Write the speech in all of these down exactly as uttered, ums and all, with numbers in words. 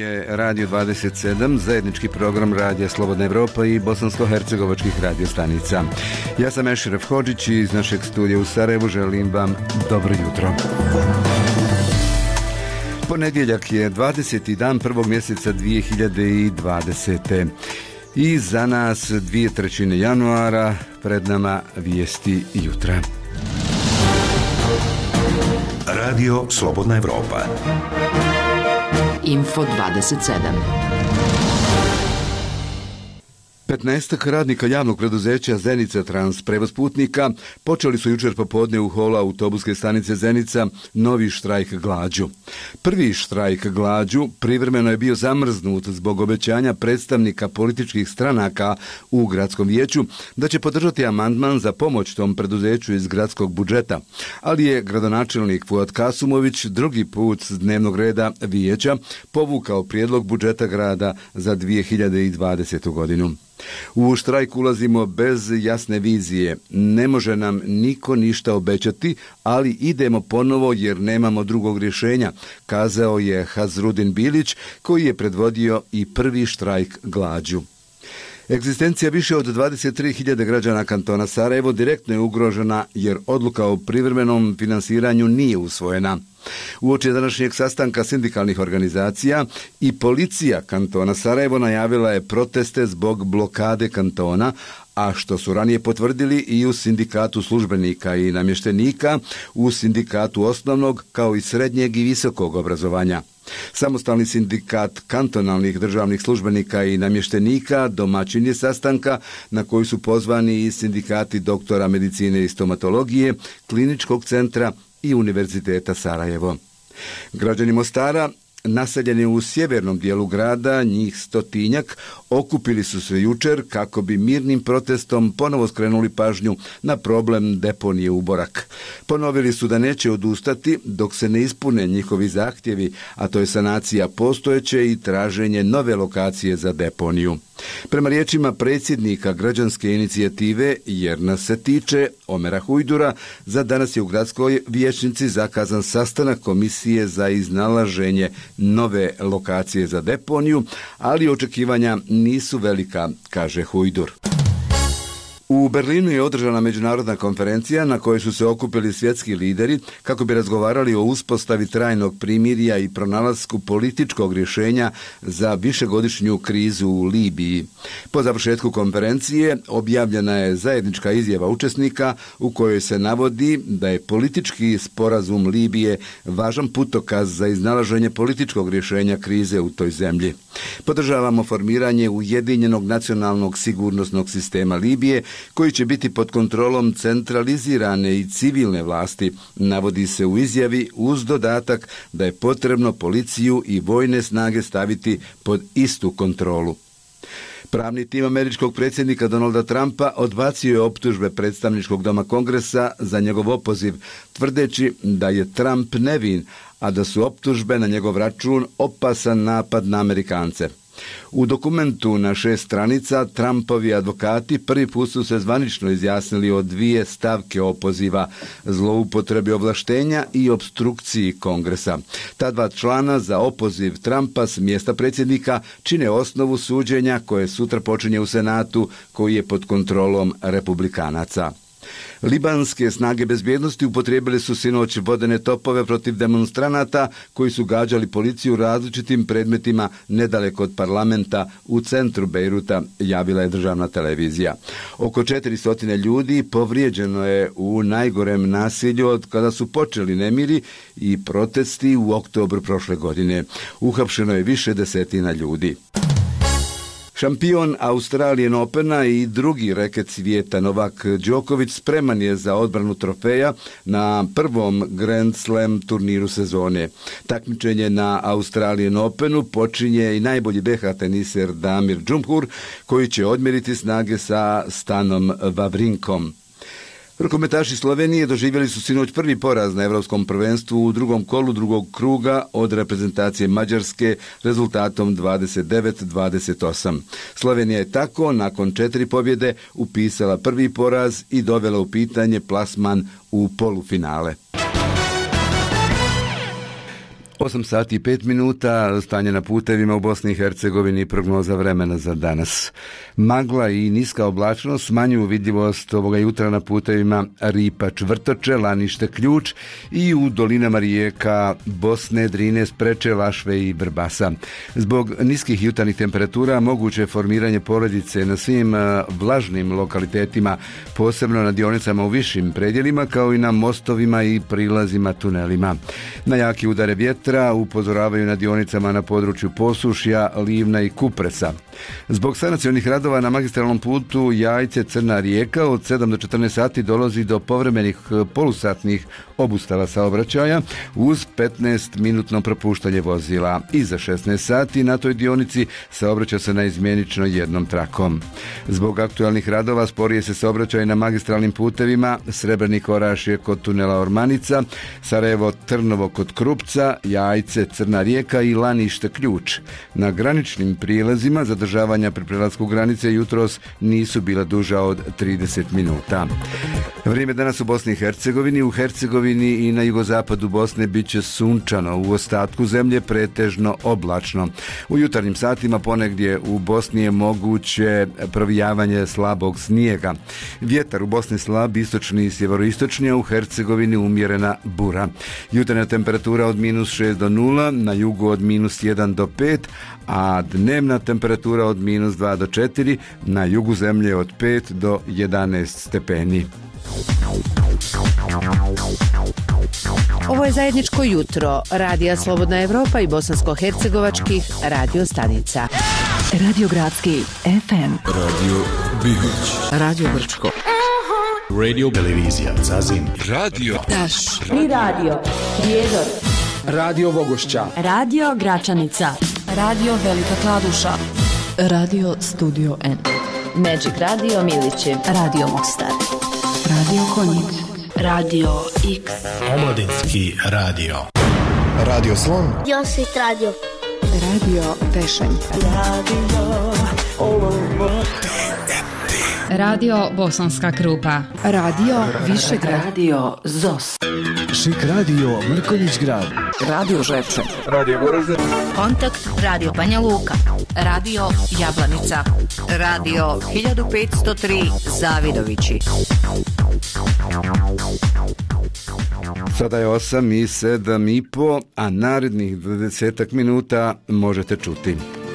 je Radio dvadeset sedam, zajednički program Radija Slobodna Evropa i bosansko-hercegovačkih radio stanica. Ja sam Ešref Hodžić i iz našeg studija u Sarajevu želim vam dobro jutro. Ponedjeljak je dvadeseti dan prvog mjeseca dvije hiljade dvadesete. I za nas dvije trećine januara, pred nama vijesti jutra. Radio Slobodna Evropa. Info dvadeset sedam. petnaestak radnika javnog preduzeća Zenica Trans prevoz putnika počeli su jučer popodne u holu autobuske stanice Zenica novi štrajk glađu. Prvi štrajk glađu privremeno je bio zamrznut zbog obećanja predstavnika političkih stranaka u gradskom vijeću da će podržati amandman za pomoć tom preduzeću iz gradskog budžeta, ali je gradonačelnik Fuad Kasumović drugi put s dnevnog reda vijeća povukao prijedlog budžeta grada za dvije hiljade dvadesetu godinu. U štrajk ulazimo bez jasne vizije. Ne može nam niko ništa obećati, ali idemo ponovo jer nemamo drugog rješenja, kazao je Hazrudin Bilić, koji je predvodio i prvi štrajk glađu. Egzistencija više od dvadeset tri hiljade građana kantona Sarajevo direktno je ugrožena jer odluka o privremenom finansiranju nije usvojena. Uoči današnjeg sastanka sindikalnih organizacija i policija kantona Sarajevo najavila je proteste zbog blokade kantona, a što su ranije potvrdili i u sindikatu službenika i namještenika, u sindikatu osnovnog kao i srednjeg i visokog obrazovanja. Samostalni sindikat kantonalnih državnih službenika i namještenika domaćin je sastanka na koji su pozvani i sindikati doktora medicine i stomatologije, kliničkog centra i Univerziteta Sarajevo. Građani Mostara, naseljeni u sjevernom dijelu grada, njih stotinjak, okupili su se jučer kako bi mirnim protestom ponovo skrenuli pažnju na problem deponije u Borak. Ponovili su da neće odustati dok se ne ispune njihovi zahtjevi, a to je sanacija postojeće i traženje nove lokacije za deponiju. Prema riječima predsjednika građanske inicijative Jer nas se tiče, Omera Hujdura, za danas je u gradskoj vijećnici zakazan sastanak komisije za iznalaženje nove lokacije za deponiju, ali očekivanja nisu velika, kaže Hujdur. U Berlinu je održana međunarodna konferencija na kojoj su se okupili svjetski lideri kako bi razgovarali o uspostavi trajnog primirja i pronalasku političkog rješenja za višegodišnju krizu u Libiji. Po završetku konferencije objavljena je zajednička izjava učesnika u kojoj se navodi da je politički sporazum Libije važan putokaz za iznalaženje političkog rješenja krize u toj zemlji. Podržavamo formiranje ujedinjenog nacionalnog sigurnosnog sistema Libije koji će biti pod kontrolom centralizirane i civilne vlasti, navodi se u izjavi uz dodatak da je potrebno policiju i vojne snage staviti pod istu kontrolu. Pravni tim američkog predsjednika Donalda Trumpa odbacio je optužbe predstavničkog doma Kongresa za njegov opoziv, tvrdeći da je Trump nevin, a da su optužbe na njegov račun opasan napad na Amerikance. U dokumentu na šest stranica Trumpovi advokati prvi put su se zvanično izjasnili o dvije stavke opoziva, zloupotrebi ovlaštenja i opstrukciji Kongresa. Ta dva člana za opoziv Trumpa s mjesta predsjednika čine osnovu suđenja koje sutra počinje u Senatu, koji je pod kontrolom republikanaca. Libanske snage bezbjednosti upotrijebili su sinoć vodene topove protiv demonstranata koji su gađali policiju različitim predmetima nedaleko od parlamenta u centru Bejruta, javila je državna televizija. Oko četiristo ljudi povrijeđeno je u najgorem nasilju od kada su počeli nemiri i protesti u oktobru prošle godine. Uhapšeno je više desetina ljudi. Šampion Australian Opena i drugi reket svijeta Novak Đoković spreman je za odbranu trofeja na prvom Grand Slam turniru sezone. Takmičenje na Australian Openu počinje i najbolji B H teniser Damir Džumhur, koji će odmjeriti snage sa Stanom Wawrinkom. Rukometaši Slovenije doživjeli su sinoć prvi poraz na Europskom prvenstvu u drugom kolu drugog kruga od reprezentacije Mađarske rezultatom dvadeset devet dvadeset osam. Slovenija je tako nakon četiri pobjede upisala prvi poraz i dovela u pitanje plasman u polufinale. osam sati i pet minuta, stanje na putevima u Bosni i Hercegovini, prognoza vremena za danas. Magla i niska oblačnost smanjuju vidljivost ovoga jutra na putevima Ripač, Vrtoče, Lanište, Ključ i u dolinama rijeka Bosne, Drine, Spreče, Lašve i Vrbasa. Zbog niskih jutarnjih temperatura moguće je formiranje porodice na svim vlažnim lokalitetima, posebno na dionicama u višim predjelima kao i na mostovima i prilazima tunelima. Na jaki udare vjetra upozoravaju na dionicama na području Posušja, Livna i Kupresa. Zbog sanacionih radova na magistralnom putu Jajce, Crna Rijeka od sedam do četrnaest sati dolazi do povremenih polusatnih obustava saobraćaja uz petnaest minutno propuštanje vozila. Iza šesnaest sati na toj dionici saobraća se naizmjenično jednom trakom. Zbog aktualnih radova sporije se saobraćaj na magistralnim putevima Srebrnik Orašje kod tunela Ormanica, Sarajevo Trnovo kod Krupca, Jajce, Crna Rijeka i Lanište, Ključ. Na graničnim prilazima zadržavanja pri prelasku granice jutros nisu bila duža od trideset minuta. Vrijeme danas u Bosni i Hercegovini. U Hercegovini i na jugozapadu Bosne bit će sunčano, u ostatku zemlje pretežno oblačno. U jutarnjim satima ponegdje u Bosni je moguće provijavanje slabog snijega. Vjetar u Bosni slab, istočni i sjeveroistočni, a u Hercegovini umjerena bura. Jutarnja temperatura od minus šest do nula, na jugu od minus jedan do pet, a dnevna temperatura od minus dva do četiri, na jugu zemlje od pet do jedanaest stepeni. Ovo je zajedničko jutro Radija Slobodna Evropa i bosansko-hercegovačkih radio stanica. Radio Gradski F M, Radio Bihoć, Radio Brčko, Radio Televizija Zazim, Radio Taš, Tri radio Prijedor, Radio Vogošća, Radio Gračanica, Radio Velika Kladuša, Radio Studio N, Magic Radio Milići, Radio Mostar, Radio Konjic, Radio X, Omladinski radio, Radio Slon, Josit Radio, Radio Tešanj, Radio Radio Bosanska Krupa, Radio Višegrad, Radio Zos, Šik Radio Mrkonjić Grad, Radio Žepče, Radio Goražde, Kontakt Radio Banja Luka, Radio Jablanica, Radio hiljadu petsto tri Zavidovići. Sada je osam i sedam i po, a narednih dvadesetak minuta možete čuti.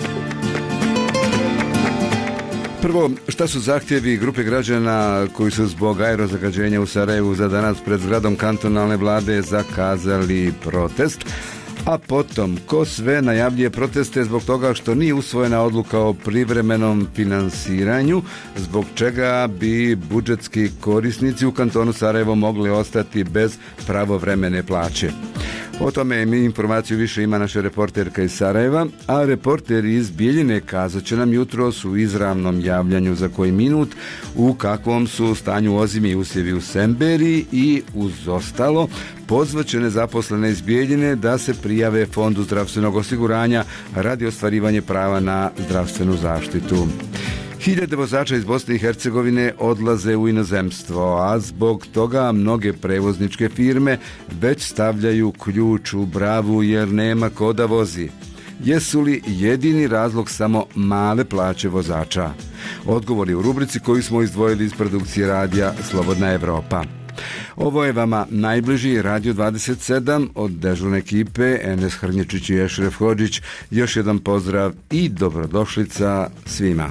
Prvo, šta su zahtjevi grupe građana koji su zbog aerozagađenja u Sarajevu za danas pred zgradom kantonalne vlade zakazali protest? A potom, ko sve najavljuje proteste zbog toga što nije usvojena odluka o privremenom finansiranju, zbog čega bi budžetski korisnici u kantonu Sarajevo mogli ostati bez pravovremene plaće. O tome mi informaciju više ima naša reporterka iz Sarajeva, a reporter iz Bijeljine kazat će nam jutros u izravnom javljanju za koji minut u kakvom su stanju ozimi i usjevi u Semberi i uz ostalo pozvaće nezaposlene iz Bijeljine da se prijave Fondu zdravstvenog osiguranja radi ostvarivanja prava na zdravstvenu zaštitu. Hiljade vozača iz Bosne i Hercegovine odlaze u inozemstvo, a zbog toga mnoge prevozničke firme već stavljaju ključ u bravu jer nema ko da vozi. Jesu li jedini razlog samo male plaće vozača? Odgovor je u rubrici koju smo izdvojili iz produkcije radija Slobodna Evropa. Ovo je vama najbliži Radio dvadeset sedam od dežurne ekipe Enes Hrnječić i Ešref Hodžić. Još jedan pozdrav i dobrodošlica svima.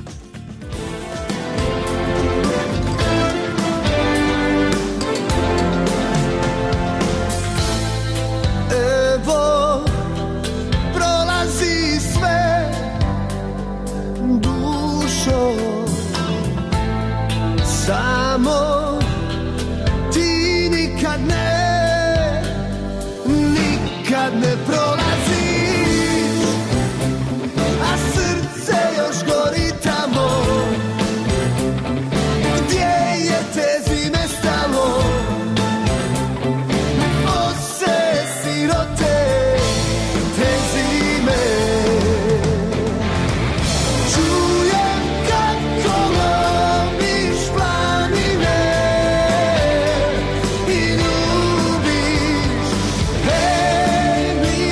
Hey,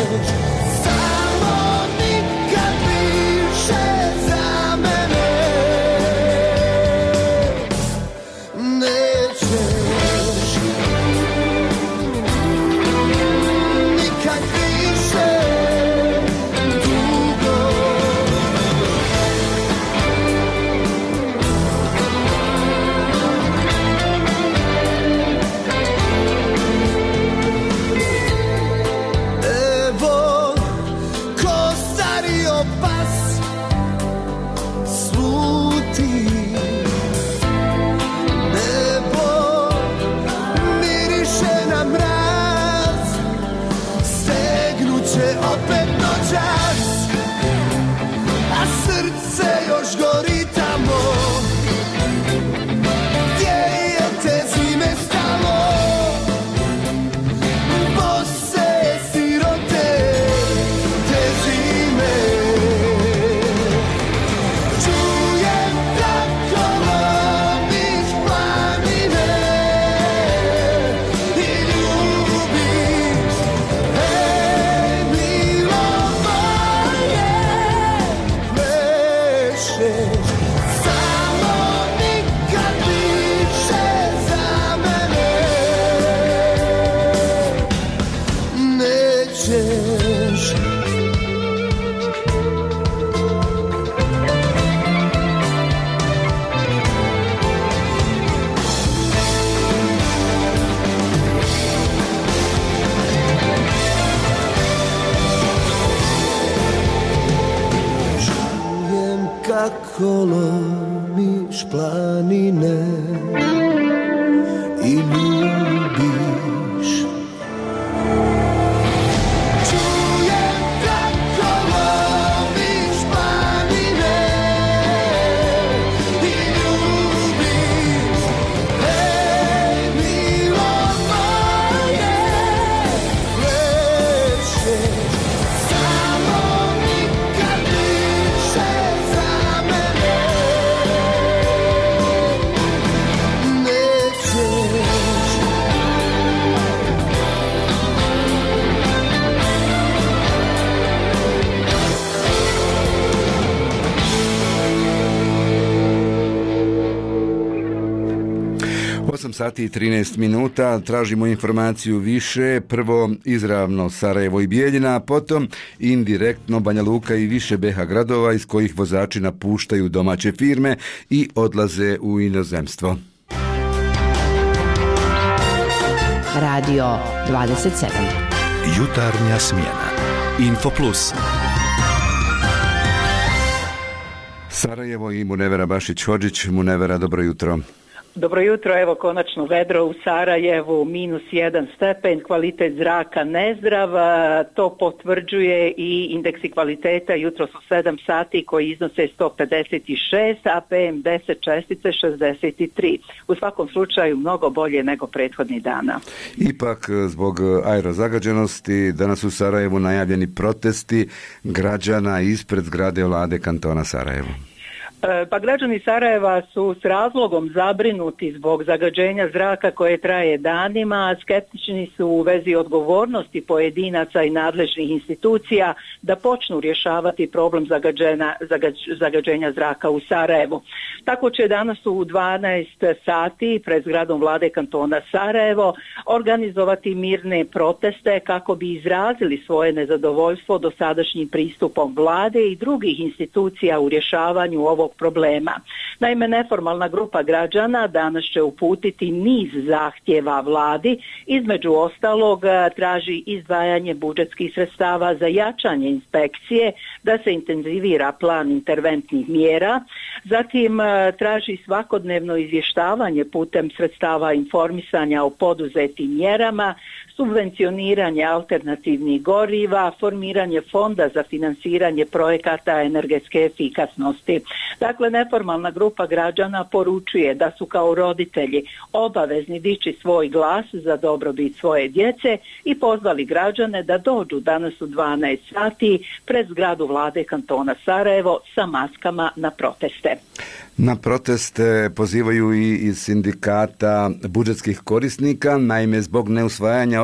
Lomiš planine i ljubiš. Čujem kako lomiš planine i ljubiš. Ej, milo moje, plešeš, samo nikad više za mene. osam sati i trinaest minuta, tražimo informaciju više, prvo izravno Sarajevo i Bijeljina, a potom indirektno Banja Luka i više be ha gradova iz kojih vozači napuštaju domaće firme i odlaze u inozemstvo. Radio dvadeset sedam. Jutarnja smjena. Info Plus. Sarajevo i Munevera Bašić-Hodžić. Munevera, dobro jutro. Dobro jutro, evo konačno vedro u Sarajevu, minus jedan stepen, kvalitet zraka nezdrav, to potvrđuje i indeksi kvaliteta jutro su sedam sati koji iznose sto pedeset šest, a pe em deset čestice šezdeset tri. U svakom slučaju mnogo bolje nego prethodnih dana. Ipak, zbog aerozagađenosti, danas u Sarajevu najavljeni protesti građana ispred zgrade vlade kantona Sarajevo. Pa građani Sarajeva su s razlogom zabrinuti zbog zagađenja zraka koje traje danima, skeptični su u vezi odgovornosti pojedinaca i nadležnih institucija da počnu rješavati problem zagađenja, zagađ, zagađenja zraka u Sarajevu. Tako će danas u dvanaest sati pred zgradom vlade kantona Sarajevo organizovati mirne proteste kako bi izrazili svoje nezadovoljstvo dosadašnjim pristupom vlade i drugih institucija u rješavanju ovog problema. Naime, neformalna grupa građana danas će uputiti niz zahtjeva vladi, između ostalog traži izdvajanje budžetskih sredstava za jačanje inspekcije, da se intenzivira plan interventnih mjera, zatim traži svakodnevno izvještavanje putem sredstava informisanja o poduzetim mjerama, subvencioniranje alternativnih goriva, formiranje fonda za financiranje projekata energetske efikasnosti. Dakle, neformalna grupa građana poručuje da su kao roditelji obavezni dići svoj glas za dobrobit svoje djece i pozvali građane da dođu danas u dvanaest sati pred zgradu vlade kantona Sarajevo sa maskama na proteste. Na proteste pozivaju i iz sindikata budžetskih korisnika, naime zbog neusvajanja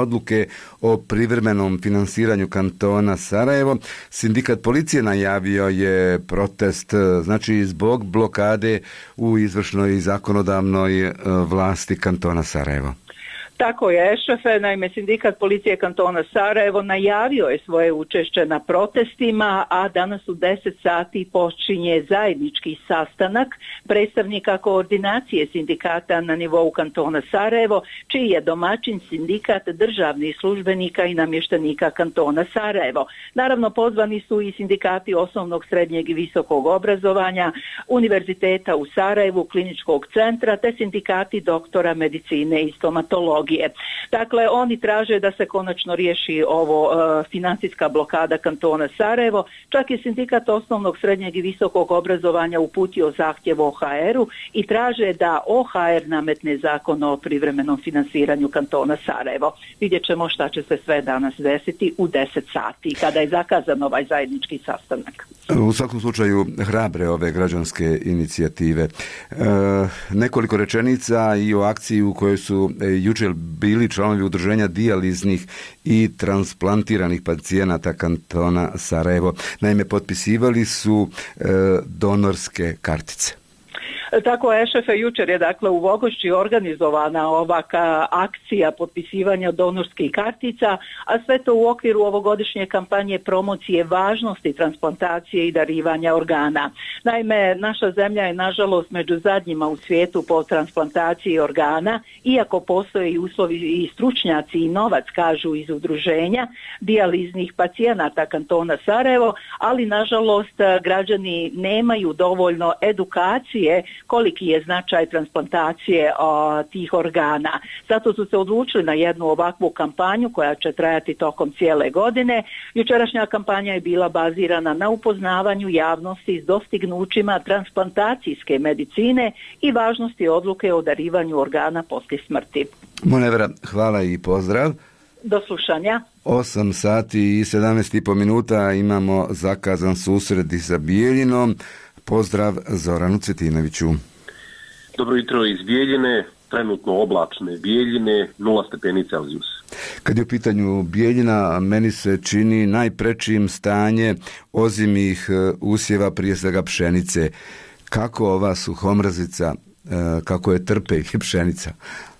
odluke o privremenom finansiranju kantona Sarajevo, sindikat policije najavio je protest, znači zbog blokade u izvršnoj i zakonodavnoj vlasti kantona Sarajevo. Tako je, šefe, naime sindikat policije kantona Sarajevo najavio je svoje učešće na protestima, a danas u deset sati počinje zajednički sastanak predstavnika koordinacije sindikata na nivou kantona Sarajevo, čiji je domaćin sindikat državnih službenika i namještenika kantona Sarajevo. Naravno, pozvani su i sindikati osnovnog, srednjeg i visokog obrazovanja, univerziteta u Sarajevu, kliničkog centra, te sindikati doktora medicine i stomatologije. Dakle, oni traže da se konačno riješi ovo uh, financijska blokada kantona Sarajevo. Čak je sindikat osnovnog, srednjeg i visokog obrazovanja uputio zahtjev O H R-u i traže da O H R nametne zakon o privremenom finansiranju kantona Sarajevo. Vidjet ćemo šta će se sve danas desiti u deset sati, kada je zakazan ovaj zajednički sastanak. U svakom slučaju hrabre ove građanske inicijative. E, nekoliko rečenica i o akciji u kojoj su e, jučer bili članovi udruženja dijaliznih i transplantiranih pacijenata kantona Sarajevo. Naime, potpisivali su e, donorske kartice. Tako je, šefe, jučer je dakle u Vogošći organizovana ovaka akcija potpisivanja donorskih kartica, a sve to u okviru ovogodišnje kampanje promocije važnosti transplantacije i darivanja organa. Naime, naša zemlja je nažalost među zadnjima u svijetu po transplantaciji organa, iako postoje i uslovi i stručnjaci i novac, kažu iz udruženja dijaliznih pacijenata kantona Sarajevo, ali nažalost građani nemaju dovoljno edukacije koliki je značaj transplantacije o, tih organa. Zato su se odlučili na jednu ovakvu kampanju koja će trajati tokom cijele godine. Jučerašnja kampanja je bila bazirana na upoznavanju javnosti s dostignućima transplantacijske medicine i važnosti odluke o darivanju organa poslije smrti. Monevra, hvala i pozdrav. Do slušanja. osam sati i sedamnaest i po minuta imamo zakazan susret sa Bijeljinom. Pozdrav Zoranu Cvetinoviću. Dobro jutro iz Bijeljine, trenutno oblačne Bijeljine, nula stepeni Celzijus. Kad je u pitanju Bijeljina, meni se čini najprečim stanje ozimih usjeva, prije svega pšenice. Kako ova suhomrazica, kako je trpe i pšenica?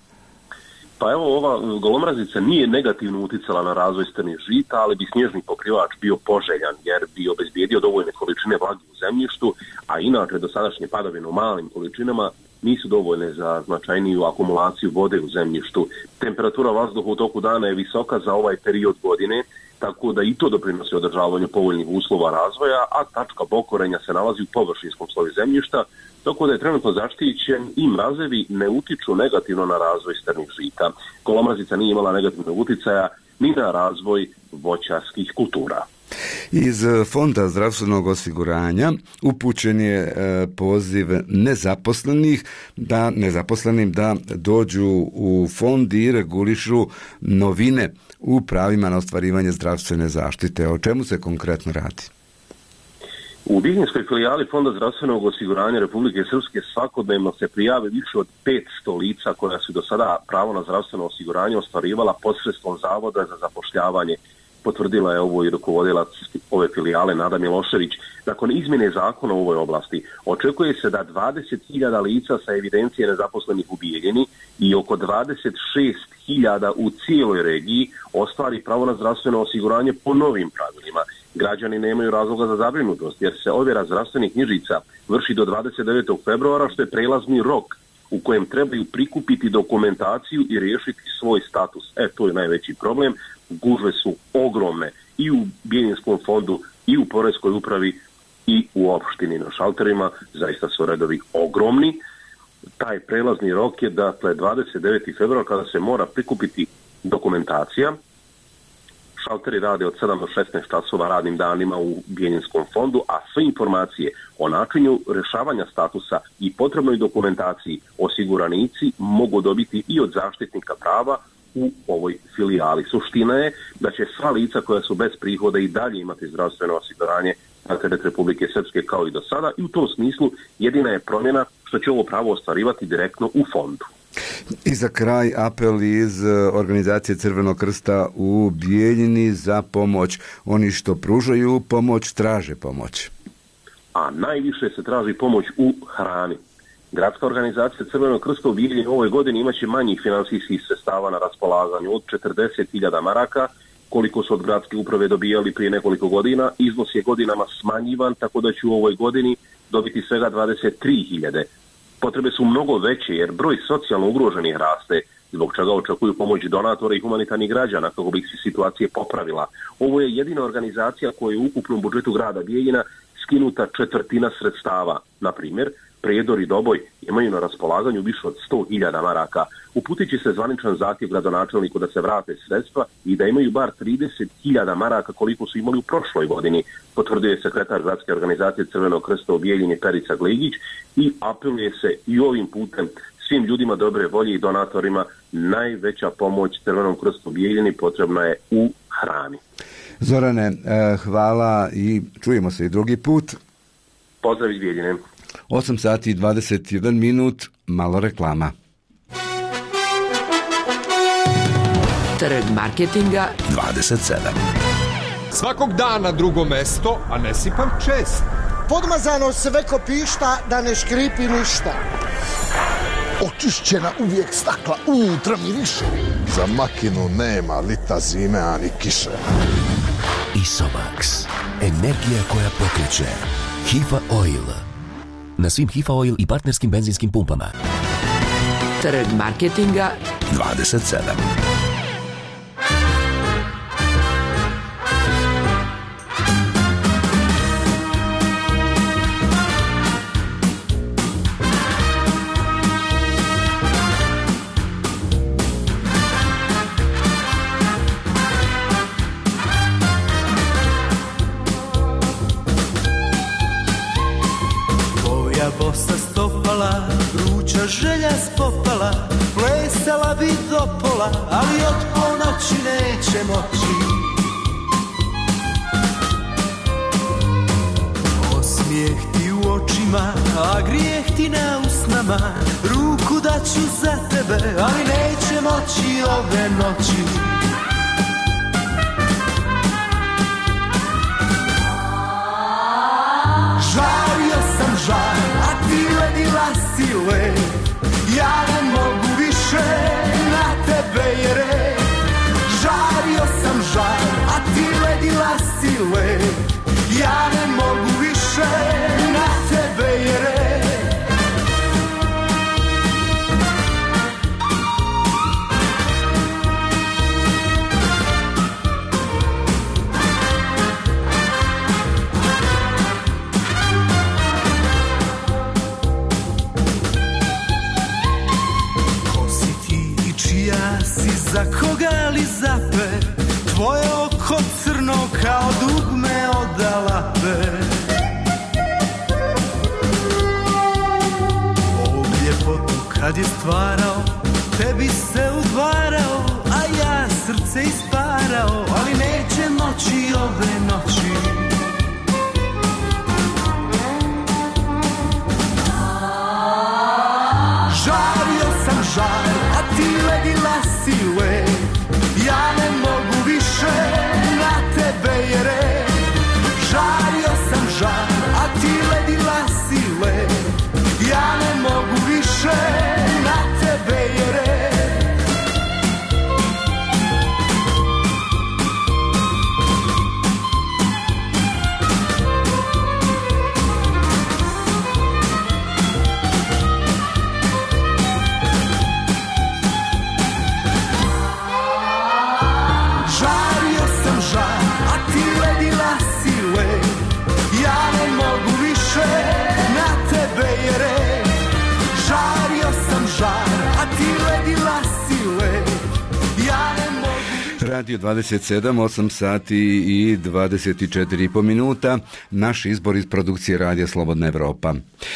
Pa evo, ova golomrazica nije negativno uticala na razvoj strnih žita, ali bi snježni pokrivač bio poželjan jer bi obezbijedio dovoljne količine vlage u zemljištu, a inače dosadašnje padavine u malim količinama nisu dovoljne za značajniju akumulaciju vode u zemljištu. Temperatura vazduha u toku dana je visoka za ovaj period godine, tako da i to doprinosi održavanju povoljnih uslova razvoja, a tačka bokorenja se nalazi u površinskom sloju zemljišta, tako da je trenutno zaštićen i mrazevi ne utiču negativno na razvoj strnih žita. Golomrazica nije imala negativnog uticaja ni na razvoj voćarskih kultura. Iz Fonda zdravstvenog osiguranja upućen je e, poziv nezaposlenih da nezaposlenim da dođu u fond i regulišu novine u pravima na ostvarivanje zdravstvene zaštite. O čemu se konkretno radi? U Bijeljinskoj filijali Fonda zdravstvenog osiguranja Republike Srpske svakodnevno se prijave više od petsto lica koja su do sada pravo na zdravstveno osiguranje ostvarivala posredstvom Zavoda za zapošljavanje. Potvrdila je ovo i rukovodilac ove filijale Nada Milošević. Nakon izmjene zakona u ovoj oblasti očekuje se da dvadeset hiljada lica sa evidencije nezaposlenih u Bijeljini i oko dvadeset šest hiljada u cijeloj regiji ostvari pravo na zdravstveno osiguranje po novim pravilima. Građani nemaju razloga za zabrinutost jer se ovjera zdravstvenih knjižica vrši do dvadeset devetog februara, što je prelazni rok u kojem trebaju prikupiti dokumentaciju i riješiti svoj status. E, to je najveći problem. Gužve su ogromne i u Bijeljinskom fondu i u Poreskoj upravi i u opštini na šalterima. Zaista su redovi ogromni. Taj prelazni rok je dakle dvadeset deveti februar kada se mora prikupiti dokumentacija. Šalteri rade od sedam do šesnaest časova radnim danima u Bijeljinskom fondu, a sve informacije o načinu rješavanja statusa i potrebnoj dokumentaciji osiguranici mogu dobiti i od zaštitnika prava u ovoj filijali. Suština je da će sva lica koja su bez prihoda i dalje imati zdravstveno osiguranje na teret Republike Srpske kao i do sada, i u tom smislu jedina je promjena što će ovo pravo ostvarivati direktno u fondu. I za kraj apel iz organizacije Crvenog krsta u Bijeljini za pomoć. Oni što pružaju pomoć, traže pomoć. A najviše se traži pomoć u hrani. Gradska organizacija Crvenog krsta u Bijeljini ove godine imaće manjih finansijskih sredstava na raspolaganju od četrdeset hiljada maraka, koliko su od gradske uprave dobijali prije nekoliko godina. Iznos je godinama smanjivan, tako da će u ovoj godini dobiti svega dvadeset tri hiljade. Potrebe su mnogo veće jer broj socijalno ugroženih raste, zbog čega očekuju pomoć donatora i humanitarnih građana kako bi se situacija popravila. Ovo je jedina organizacija koja je u ukupnom budžetu grada Bijeljina skinuta četvrtina sredstava. Na primjer, Prijedor i Doboj imaju na raspolaganju više od sto hiljada maraka. Uputit će se zvaničan zahtjev gradonačelniku da se vrate sredstva i da imaju bar trideset hiljada maraka koliko su imali u prošloj godini, potvrduje sekretar gradske organizacije Crvenog krsta u Bijeljini Perica Gligić i apeluje se i ovim putem svim ljudima dobre volje i donatorima. Najveća pomoć Crvenom krstu u Bijeljini potrebna je u hrani. Zorane, hvala i čujemo se i drugi put. Pozdrav iz Bijeljine. osam sati i dvadeset jedan minut, malo reklama. Trg marketinga dvadeset sedam. Svakog dana drugo mesto, a ne sipam čest. Podmazano sve ko pišta, da ne škripi ništa. Očišćena uvijek stakla, unutra miriše. Za makinu nema lita zime, ani kiše. Isomax. Energija koja pokreće. Hifa Oil. Na svim Hifa Oil i partnerskim benzinskim pumpama. Trg marketinga dvadeset sedam. Bosa stopala, vruća želja spopala, plesala bi do pola, ali od ponoći neće moći. Osmijeh ti u očima, a grijeh ti na usnama, ruku daću za tebe, ali neće moći ove noći. Žario sam žar, a ti ledila si led. Ja ne mogu više na tebe je red. Žario sam žar, a ti ledila si led. Ja ne mogu više na tebe je red. Za koga li zape, tvoje oko crno kao dugme od Alape. Ovu ljepotu kad je stvarao, tebi se udvarao, a ja srce isparao, ali neće moći ove noći. Žario sam žar, a ti ledila si led. Ja ne mogu više, na tebe je red. Žario sam žar, a ti ledila si led. Ja ne mogu više, na tebe je red. Radio dvadeset sedam, osam sati i dvadeset četiri i po minuta. Naš izbor iz produkcije Radija Slobodna Evropa.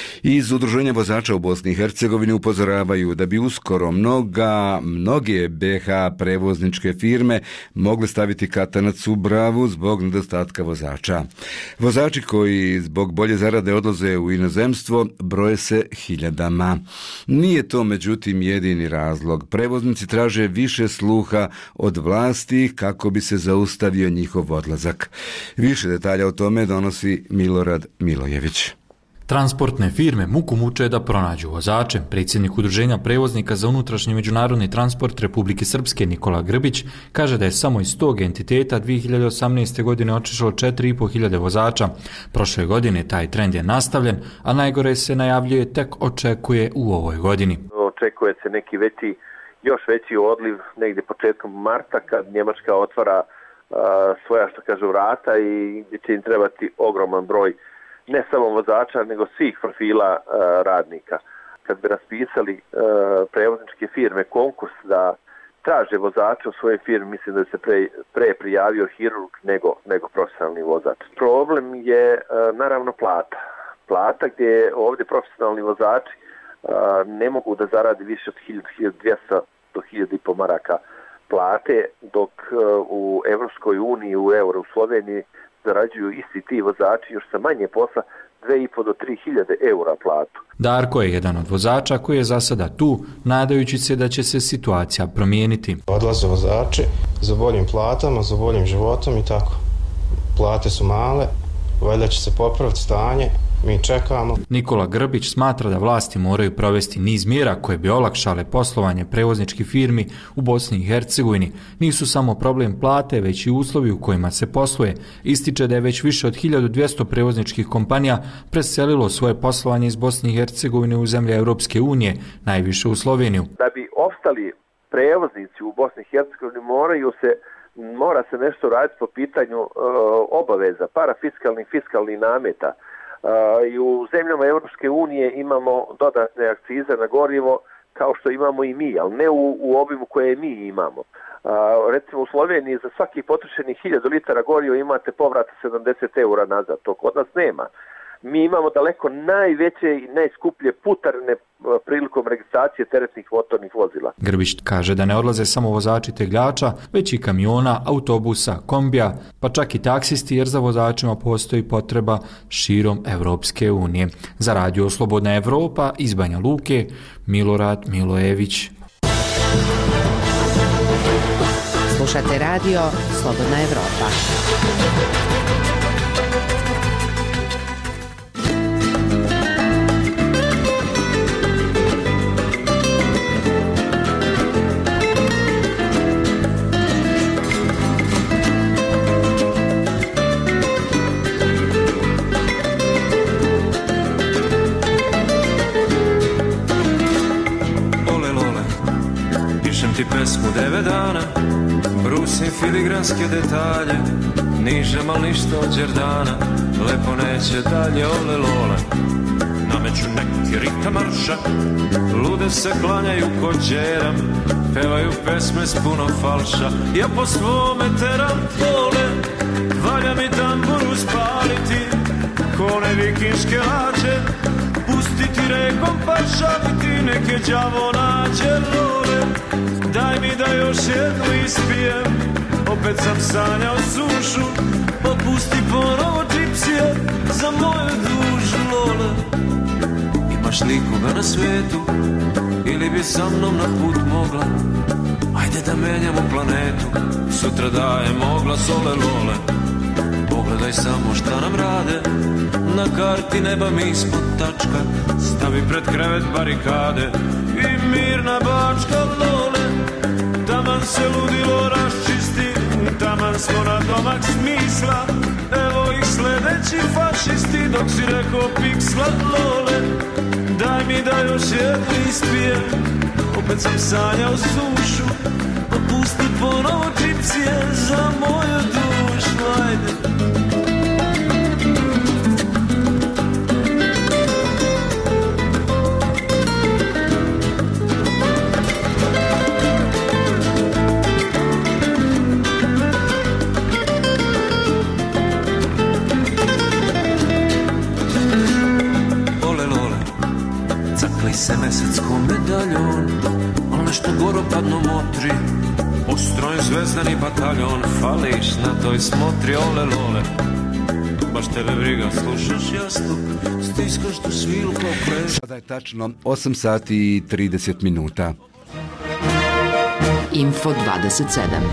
Iz Udruženja vozača u Bosni i Hercegovini upozoravaju da bi uskoro mnoga, mnoge be ha prevozničke firme mogle staviti katanac u bravu zbog nedostatka vozača. Vozači koji zbog bolje zarade odlaze u inozemstvo broje se hiljadama. Nije to međutim jedini razlog. Prevoznici traže više sluha od vlasti kako bi se zaustavio njihov odlazak. Više detalja o tome donosi Milorad Milojević. Transportne firme muku muče da pronađu vozače. Predsjednik Udruženja prevoznika za unutrašnji međunarodni transport Republike Srpske Nikola Grbić kaže da je samo iz tog entiteta dvije hiljade osamnaeste. godine otišlo četiri i po hiljade vozača. Prošle godine taj trend je nastavljen, a najgore se najavljuje tek očekuje u ovoj godini. Očekuje se neki veći, još veći odliv negdje početkom marta kad Njemačka otvara uh, svoja, što kažu, vrata i gdje će im trebati ogroman broj ne samo vozača, nego svih profila uh, radnika. Kad bi raspisali uh, prevozničke firme konkurs da traže vozača u svojoj firmi, mislim da se pre, pre prijavio hirurg nego, nego profesionalni vozač. Problem je uh, naravno plata. Plata gdje ovdje profesionalni vozači uh, ne mogu da zaradi više od hiljadu, hiljadu dvjesto do hiljadu i po maraka plate, dok uh, u Evropskoj uniji, u euro, u Sloveniji zarađuju isti ti vozači još sa manje posla dve i po do tri hiljade eura platu. Darko je jedan od vozača koji je za sada tu, nadajući se da će se situacija promijeniti. Odlaze vozači za boljim platama, za boljim životom i tako. Plate su male, valjda će se popraviti stanje, mi čekamo. Nikola Grbić smatra da vlasti moraju provesti niz mjera koje bi olakšale poslovanje prevozničkih firmi u Bosni i Hercegovini. Nisu samo problem plate, već i uslovi u kojima se posluje. Ističe da je već više od hiljadu dvjesto prevozničkih kompanija preselilo svoje poslovanje iz Bosne i Hercegovine u zemlje Europske unije, najviše u Sloveniju. Da bi opstali prevoznici u Bosni i Hercegovini moraju se mora se nešto raditi po pitanju uh, obaveza, parafiskalnih, fiskalnih nameta. Uh, I u zemljama Europske unije imamo dodatne akcize na gorivo kao što imamo i mi, ali ne u, u obimu koje mi imamo. Uh, recimo u Sloveniji za svaki potrošeni hiljadu litara goriva imate povrata sedamdeset eura nazad, to kod nas nema. Mi imamo daleko najveće i najskuplje putarine prilikom registracije teretnih motornih vozila. Grbić kaže da ne odlaze samo vozači tegljača, već i kamiona, autobusa, kombija, pa čak i taksisti, jer za vozačima postoji potreba širom Evropske unije. Za Radio Slobodna Evropa iz Banja Luke, Milorad Milojević. Slušate Radio Slobodna Evropa. Ti pesmu devet dana, brusim filigranske detalje, nižem al ništa od Đerdana, lepo neće dalje ole lole. Nameću neki rita marša, lude se klanjaju ko džeram, pevaju pesme s puno falša, ja po svome teram pole, valja mi tamburu spaliti, kone vikinške lađe, pustiti rekom pa šaliti, neke đavo nađe lole. Daj mi da još jednu ispijem, opet sam sanjao sušu, opusti ponovo džipsije za moju dušu lole. Imaš li koga na svijetu, ili bi sa mnom na put mogla, ajde da menjamo planetu, sutra dajem oglas ole lole. Pogledaj samo šta nam rade, na karti neba mi ispod tačka, stavi pred krevet barikade i mirna Bačka lole. Taman se ludilo raščisti, taman smo na domak smisla, evo ih sledeći fašisti, dok si rekao piksla lole. Daj mi da još jednu ispijem, opet sam sanjao sušu, opusti ponovo čipsije za moju dušu, ajde. se mesec ko medaljon, al nešto goro padno motri, ostrojen zvezdani bataljon, fališ na toj smotri, ole lole. Baš tebe briga, slušaš jastuk, stiskaš tu svilu kao kleš. Sada je tačno osam sati i trideset minuta. Info dvadeset sedam.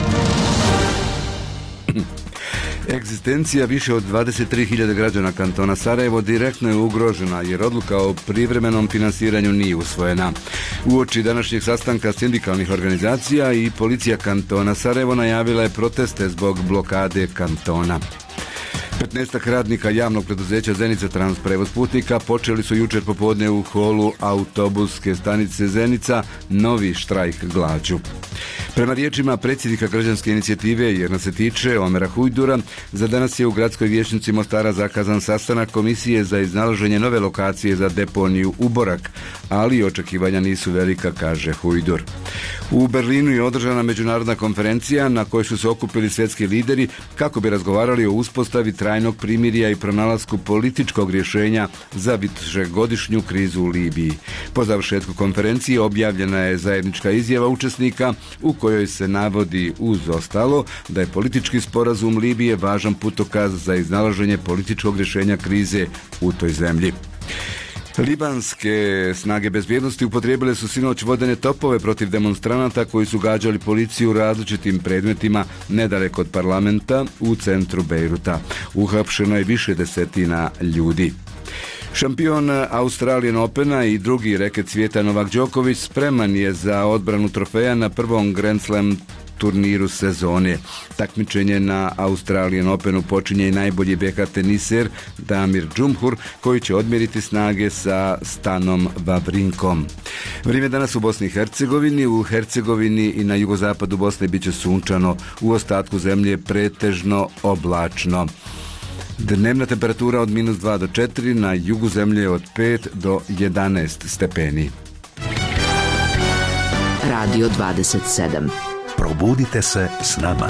Egzistencija više od dvadeset tri hiljade građana kantona Sarajevo direktno je ugrožena jer odluka o privremenom finansiranju nije usvojena. Uoči današnjeg sastanka sindikalnih organizacija i policija kantona Sarajevo najavila je proteste zbog blokade kantona. petnaestak radnika javnog preduzeća Zenica Trans prevoz putnika počeli su jučer popodne u holu autobuske stanice Zenica novi štrajk glađu. Prema riječima predsjednika građanske inicijative Jer nas se tiče, Omera Hujdura, za danas je u gradskoj vijećnici Mostara zakazan sastanak komisije za iznalaženje nove lokacije za deponiju Uborak, ali očekivanja nisu velika, kaže Hujdur. U Berlinu je održana međunarodna konferencija na kojoj su se okupili svjetski lideri kako bi razgovarali o uspostavi trajnog primirja i pronalasku političkog rješenja za višegodišnju krizu u Libiji. Po završetku konferencije objavljena je zajednička izjava učesnika u kojoj se navodi uz ostalo da je politički sporazum Libije važan putokaz za iznalaženje političkog rješenja krize u toj zemlji. Libanske snage bezbjednosti upotrijebile su sinoć vodene topove protiv demonstranata koji su gađali policiju različitim predmetima nedaleko od parlamenta u centru Bejruta. Uhapšeno je više desetina ljudi. Šampion Australian Opena i drugi reket svijeta Novak Đoković spreman je za odbranu trofeja na prvom Grand Slam turniru sezone. Takmičenje na Australian Openu počinje i najbolji beka teniser Damir Džumhur koji će odmjeriti snage sa Stanom Vavrinkom. Vrijeme danas u Bosni i Hercegovini. U Hercegovini i na jugozapadu Bosne bit će sunčano, u ostatku zemlje pretežno oblačno. Dnevna temperatura od minus dva do četiri, na jugu zemlje od pet do jedanaest stepeni. Radio dvadeset sedam. Probudite se s nama.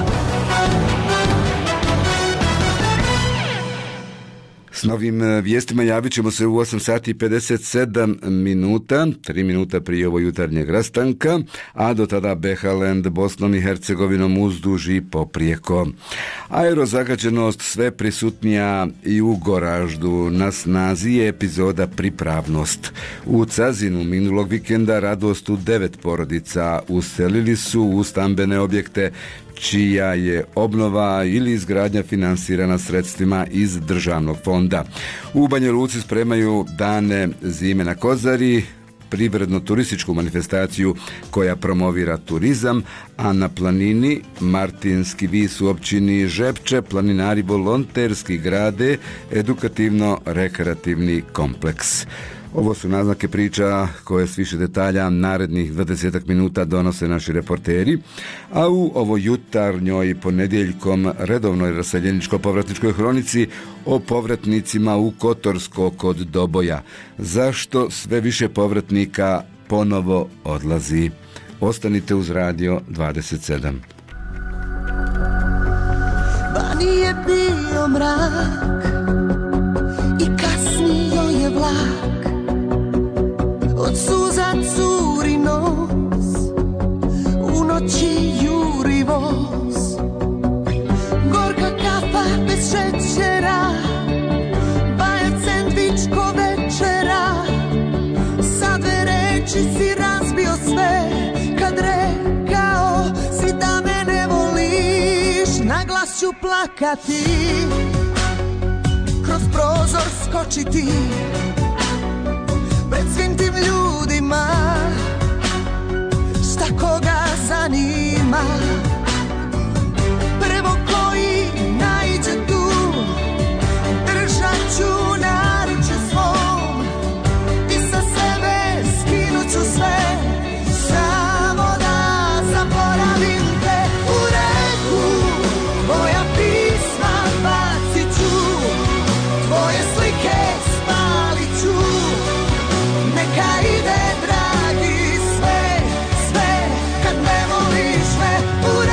S novim vijestima javit ćemo se u osam sati i pedeset sedam minuta, tri minuta prije ovo jutarnjeg rastanka, a do tada Behaland Bosnom i Hercegovinom uzduž i poprijeko. Aerozagađenost sve prisutnija i u Goraždu. Na snazi je epizoda Pripravnost. U Cazinu minulog vikenda radost u devet porodica uselili su u stambene objekte čija je obnova ili izgradnja finansirana sredstvima iz državnog fonda. U Banja Luci spremaju dane zime na Kozari, privredno-turističku manifestaciju koja promovira turizam, a na planini Martinski vis u općini Žepče planinari volonterski grade edukativno-rekreativni kompleks. Ovo su naznake priča koje s više detalja narednih dvadeset minuta donose naši reporteri, a u ovoj jutarnjoj ponedjeljkom redovnoj raseljeničko-povratničkoj hronici o povratnicima u Kotorsko kod Doboja. Zašto sve više povratnika ponovo odlazi? Ostanite uz Radio dvadeset sedam. Vani je bio mrak i kasnio je vlak, od suza curi nos, u noći juri voz. Gorka kafa bez šećera, bajac sendvič ko večera. Sa dve reči si razbio sve, kad rekao si da me ne voliš. Na glas ću plakati, kroz prozor skočiti pred svim tim ljudima, šta koga zanima. Prvo koji naiđe tu, držat ću naručje svom i sa sebe skinut ću sve, samo da zaboravim te. U reku moja pisma bacit ću, tvoje slike spalit ću. Neka ide dragi sve, sve, kad ne voliš me. U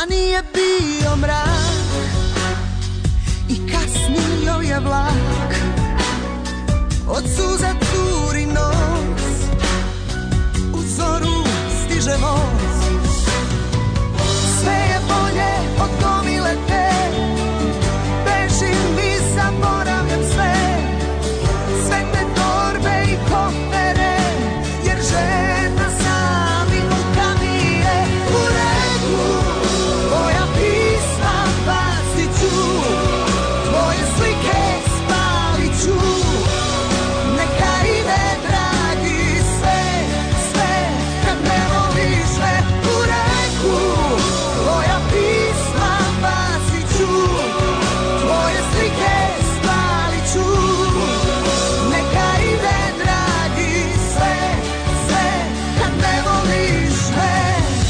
nije bio mrak i kasnio je vlak, od suza curi nos, u zoru stiže voz. Sve je bolje od gomile te, bežim i zaboravljam sve, sve te torbe i kofere, jer žena sam i muka mi je. U reku moja pisma bacit ću, tvoje slike spalit ću, neka ide dragi sve, sve kad ne voliš me. U reku moja pisma bacit ću, tvoje slike spalit ću, neka ide dragi sve, sve kad ne voliš me.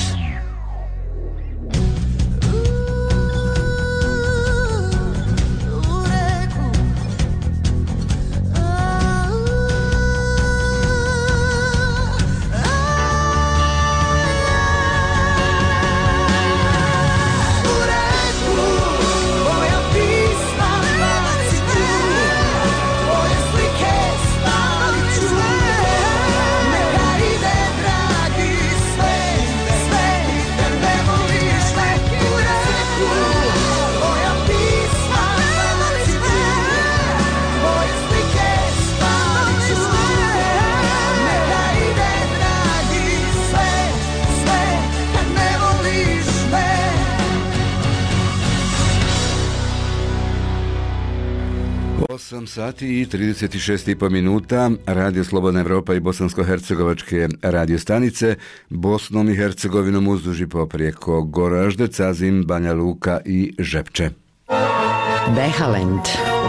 U reku U reku moja pisma bacit ću, tvoje slike spalit ću, neka ide dragi sve, sve kad ne voliš me. U reku moja pisma bacit ću, tvoje slike spalit ću, neka ide dragi sve, sve kad ne voliš me. osam sati i trideset šest i po minuta, Radio Slobodna Evropa i bosansko-hercegovačke radio stanice, Bosnom i Hercegovinom uzduž i poprijeko Goražde, Cazin, Banja Luka i Žepče. Behalend.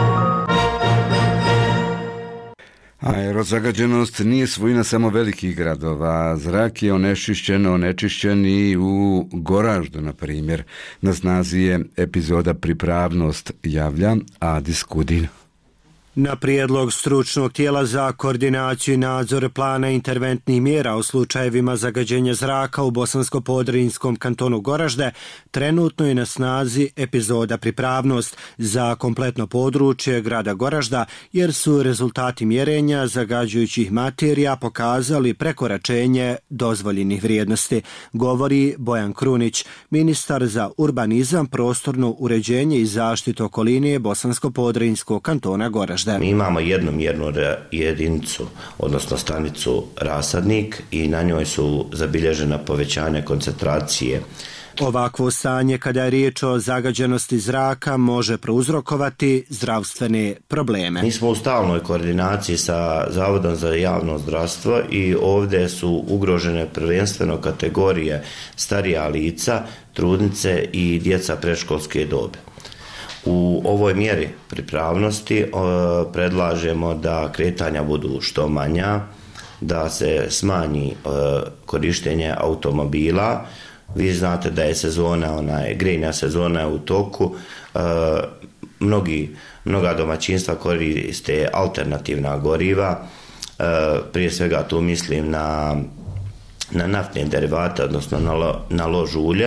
Aerozagađenost nije svojina samo velikih gradova. Zrak je onečišćen, onečišćen i u Goraždu, na primjer. Na snazi je epizoda Pripravnost, javlja Adis Kudin. Na prijedlog stručnog tijela za koordinaciju i nadzor plana interventnih mjera u slučajevima zagađenja zraka u Bosansko-Podrinjskom kantonu Goražde, trenutno je na snazi epizoda Pripravnost za kompletno područje grada Goražda, jer su rezultati mjerenja zagađujućih materija pokazali prekoračenje dozvoljenih vrijednosti, govori Bojan Krunić, ministar za urbanizam, prostorno uređenje i zaštitu okoline Bosansko-Podrinjskog kantona Goražda. Mi imamo jednu mjernu jedinicu, odnosno stanicu Rasadnik, i na njoj su zabilježena povećanja koncentracije. Ovakvo stanje, kada je riječ o zagađenosti zraka, može prouzrokovati zdravstvene probleme. Mi smo u stalnoj koordinaciji sa Zavodom za javno zdravstvo i ovdje su ugrožene prvenstveno kategorije starija lica, trudnice i djeca predškolske dobi. U ovoj mjeri pripravnosti o, predlažemo da kretanja budu što manja, da se smanji o, korištenje automobila. Vi znate da je sezona, onaj, grejna sezona je u toku. E, mnogi, mnoga domaćinstva koriste alternativna goriva. E, prije svega tu mislim na, na naftne derivate, odnosno na, lo, na lož ulje.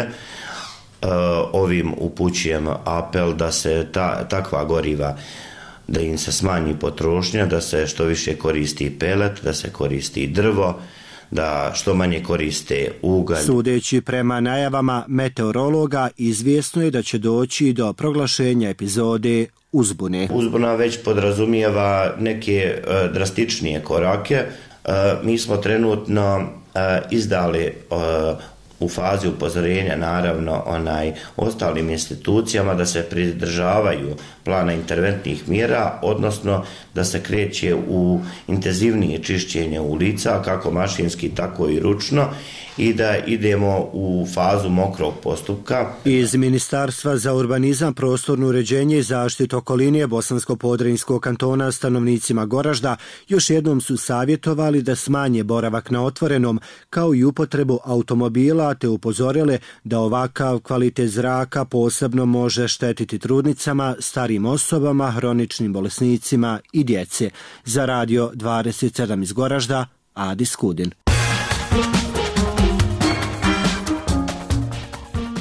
Ovim upućujem apel da se ta, takva goriva, da im se smanji potrošnja, da se što više koristi pelet, da se koristi drvo, da što manje koriste ugalj. Sudeći prema najavama meteorologa, izvjesno je da će doći do proglašenja epizode uzbune. Uzbuna već podrazumijeva neke uh, drastičnije korake. Uh, mi smo trenutno uh, izdali uh, u fazi upozorenja naravno onaj ostalim institucijama da se pridržavaju plana interventnih mjera, odnosno da se kreće u intenzivnije čišćenje ulica, kako mašinski tako i ručno, i da idemo u fazu mokrog postupka. Iz Ministarstva za urbanizam, prostorno uređenje i zaštitu okoline Bosansko-Podrinjskog kantona stanovnicima Goražda još jednom su savjetovali da smanje boravak na otvorenom, kao i upotrebu automobila, te upozorile da ovakav kvalitet zraka posebno može štetiti trudnicama, starim osobama, hroničnim bolesnicima i djece. Za Radio dvadeset sedam iz Goražda, Adis Kudin.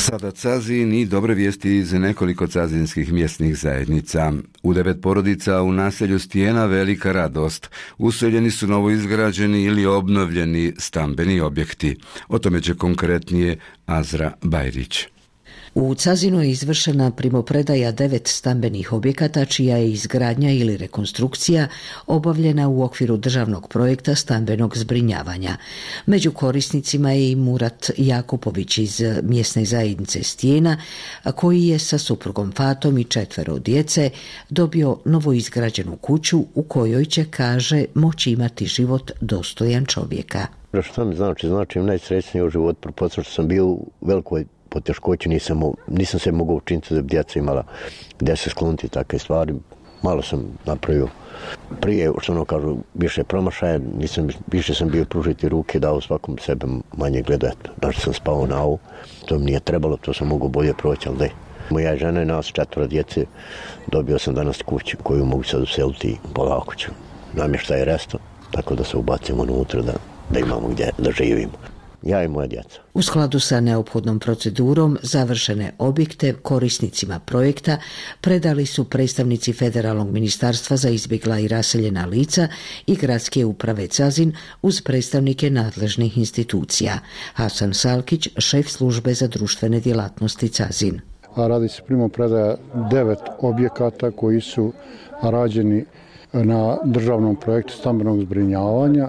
Sada Cazin i dobre vijesti iz nekoliko cazinskih mjesnih zajednica. U devet porodica u naselju Stijena velika radost. Useljeni su novoizgrađeni ili obnovljeni stambeni objekti. O tome će konkretnije Azra Bajrić. U Cazinu je izvršena primopredaja devet stambenih objekata čija je izgradnja ili rekonstrukcija obavljena u okviru državnog projekta stambenog zbrinjavanja. Među korisnicima je i Murat Jakupović iz mjesne zajednice Stijena, koji je sa suprugom Fatom i četvero djece dobio novoizgrađenu kuću u kojoj će, kaže, moći imati život dostojan čovjeka. Što mi znači? Znači im najsrećnije u životu, prepostavljeno što sam bio u velikoj poteškoći, nisam, nisam se mogao učiniti da bi djeca imala gdje se skloniti takve stvari. Malo sam napravio prije, što ono kažu, više promašaja, nisam, više sam bio pružiti ruke, dao svakom sebe manje gledati. Znači sam spao na ovu, to mi nije trebalo, to sam mogao bolje proći, ali daj. Moja žena i nas četvora djece, dobio sam danas kuću koju mogu sad useliti polako ću. Namještaj je resto, tako da se ubacimo unutra da, da imamo gdje da živimo. Ja i moja djeca. U skladu sa neophodnom procedurom završene objekte korisnicima projekta predali su predstavnici Federalnog ministarstva za izbjegla i raseljena lica i gradske uprave Cazin uz predstavnike nadležnih institucija. Hasan Salkić, šef službe za društvene djelatnosti Cazin. A radi se primopredaja devet objekata koji su rađeni na državnom projektu stambenog zbrinjavanja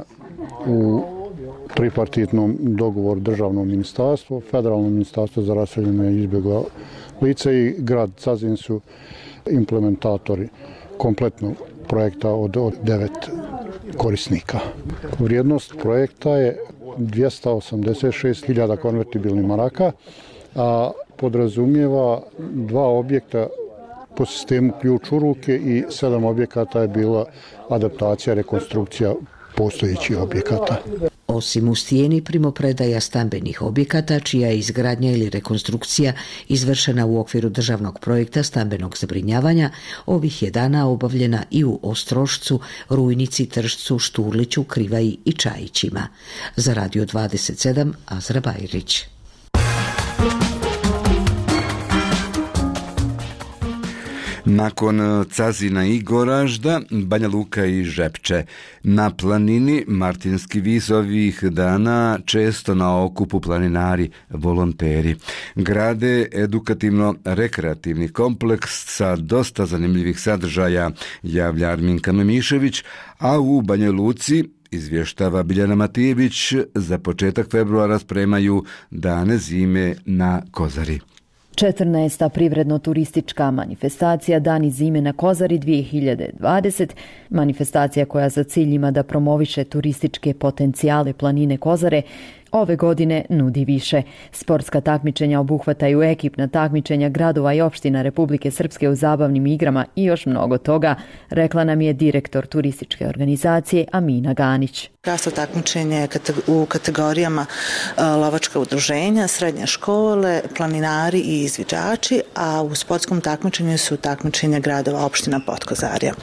u tripartitnom dogovoru državno ministarstvo, federalno ministarstvo za raseljene i izbjegla lica i grad Cazin su implementatori kompletnog projekta od, od devet korisnika. Vrijednost projekta je dvjesto osamdeset šest hiljada konvertibilnih maraka, a podrazumijeva dva objekta po sistemu ključ u ruke i sedam objekata je bila adaptacija, rekonstrukcija postojećih objekata. Osim u Stijeni primopredaja stambenih objekata, čija je izgradnja ili rekonstrukcija izvršena u okviru državnog projekta stambenog zbrinjavanja, ovih je dana obavljena i u Ostrošcu, Rujnici, Tršcu, Šturliću, Krivaji i Čajićima. Za Radio dvadeset sedam, Azra Bajrić. Nakon Cazina i Goražda, Banja Luka i Žepče. Na planini Martinski vis ovih dana često na okupu planinari, volonteri. Grade edukativno-rekreativni kompleks sa dosta zanimljivih sadržaja, javlja Arminka Memišević, a u Banja Luci, izvještava Biljana Matijević, za početak februara spremaju dane zime na Kozari. četrnaesta privredno-turistička manifestacija Dani zime na Kozari dvije hiljade dvadeset, manifestacija koja za cilj ima da promoviše turističke potencijale planine Kozare, ove godine nudi više. Sportska takmičenja obuhvataju ekipna takmičenja gradova i opština Republike Srpske u zabavnim igrama i još mnogo toga, rekla nam je direktor turističke organizacije Amina Ganić. Gasto takmičenje je u kategorijama lovačka udruženja, srednje škole, planinari i izviđači, a u sportskom takmičenju su takmičenja gradova opština Potkozarja.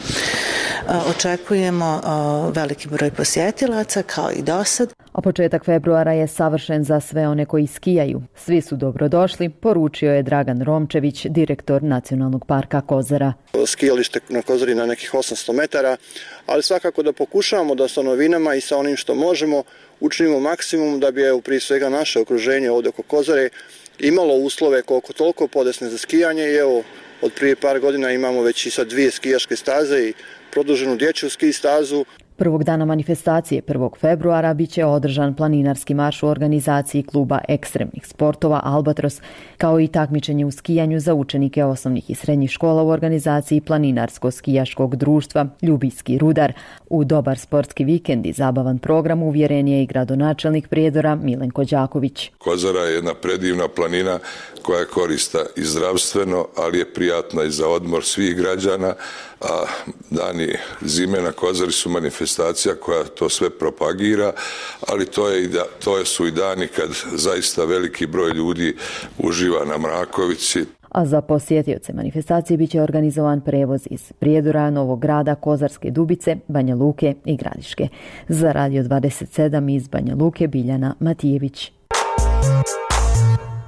Očekujemo veliki broj posjetilaca kao i dosad. A početak februara je savršen za sve one koji skijaju. Svi su dobrodošli, poručio je Dragan Romčević, direktor Nacionalnog parka Kozara. Skijalište na Kozari na nekih osamsto metara, ali svakako da pokušavamo da sa novinama i sa onim što možemo učinimo maksimum da bi evo prije svega naše okruženje ovdje oko Kozare imalo uslove koliko toliko podesne za skijanje i evo od prije par godina imamo već i sad dvije skijaške staze i produženu dječju ski stazu. Prvog dana manifestacije prvog februara biće održan planinarski marš u organizaciji kluba ekstremnih sportova Albatros, kao i takmičenje u skijanju za učenike osnovnih i srednjih škola u organizaciji planinarsko-skijaškog društva Ljubijski rudar. U dobar sportski vikend i zabavan program uvjeren je i gradonačelnik Prijedora Milenko Đaković. Kozara je jedna predivna planina koja je korista i zdravstveno, ali je prijatna i za odmor svih građana, a dani zime na Kozari su manifestacija koja to sve propagira, ali to, je i da, to su i dani kad zaista veliki broj ljudi uživa na Mrakovici. A za posjetioce manifestacije biće organizovan prevoz iz Prijedora, Novog Grada, Kozarske Dubice, Banja Luke i Gradiške. Za Radio dvadeset sedam iz Banja Luke Biljana Matijević.